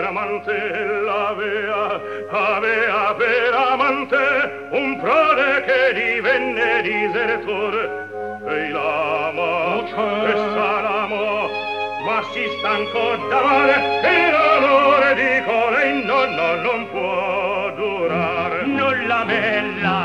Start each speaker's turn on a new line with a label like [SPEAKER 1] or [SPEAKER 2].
[SPEAKER 1] amante avea per amante un prode che divenne disertore e l'amo e s'amò ma si stancò d'amare e l'amore di colei non può durare. Nulla bella